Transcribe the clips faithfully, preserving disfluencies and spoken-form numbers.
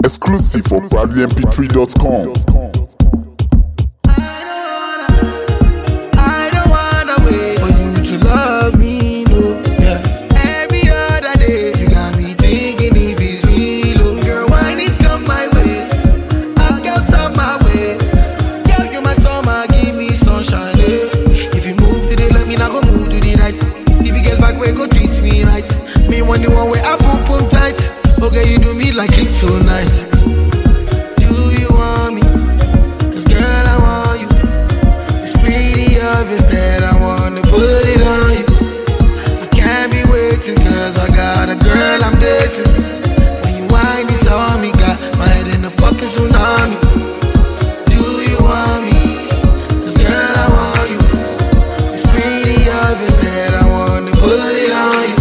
Exclusive for proudly M P three dot com. When the one way I boom boom tight, okay, you do me like kryptonite. Do you want me? Cause girl, I want you. It's pretty obvious that I wanna put it on you. I can't be waiting cause I got a girl I'm dating. When you whine it on me, got my head in a fucking tsunami. Do you want me? Cause girl, I want you. It's pretty obvious that I wanna put it on you.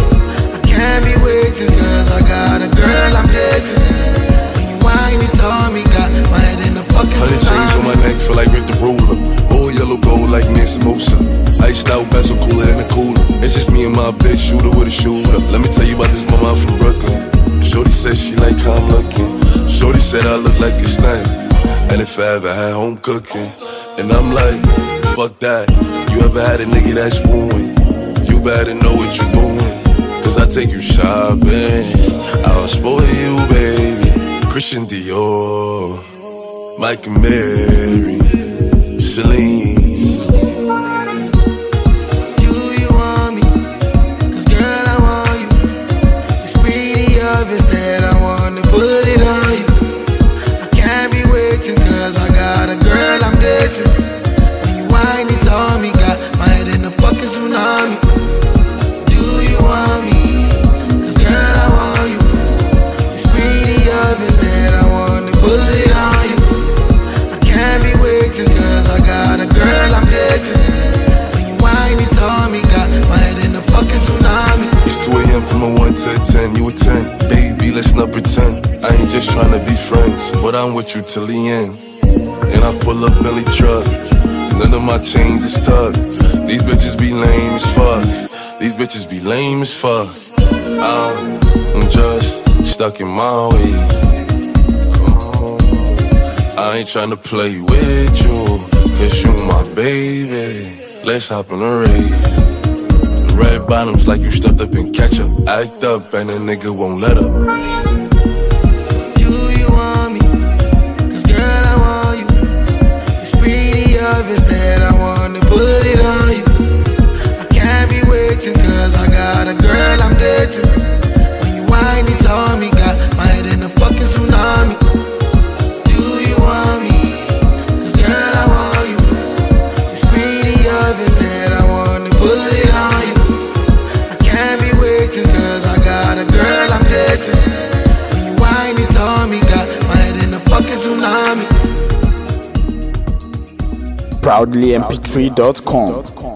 Cause I got a girl I'm dating. When you whine it on me, got my head in the fucking Hundred chains on my neck, feel like Rick the Ruler. All yellow gold like Nancy Mosa. Iced out bezel cooler than a cooler. It's just me and my bitch, shooter with a shooter. Let me tell you about this mama, I'm from Brooklyn. Shorty said she like how I'm looking. Shorty said I look like a snack. And if I ever had home cooking. And I'm like, fuck that. You ever had a nigga that's wooing? You better know what you doing. Cause I take you shopping, I'll spoil you, baby. Christian Dior, Mike and Mary, Celine. Do you want me? Cause girl, I want you. It's pretty obvious that I wanna put it on you. I can't be waiting cause I got a girl I'm dating. When you whine it on me, got my head in a fucking tsunami. Do you want me? Cause I got a girl I'm dating. When you whine it on me, got my head in a fucking tsunami. It's two a.m. from a one to a ten, you a ten. Baby, let's not pretend. I ain't just tryna be friends, but I'm with you till the end. And I pull up Bentley truck, none of my chains is tucked. These bitches be lame as fuck. These bitches be lame as fuck. I'm, I'm just stuck in my ways. I ain't tryna play with you, cause you my baby. Let's hop on a rave. Red bottoms like you stuffed up in ketchup. Act up and a nigga won't let up. Do you want me? Cause girl, I want you. It's pretty obvious that I wanna put it on you. I can't be waiting cause I got a girl I'm dating. When you whine it on me, got my head in a fucking tsunami. Cause I got a girl I'm dating. When you whine it on me, got my head in a fucking tsunami. proudly M P three dot com.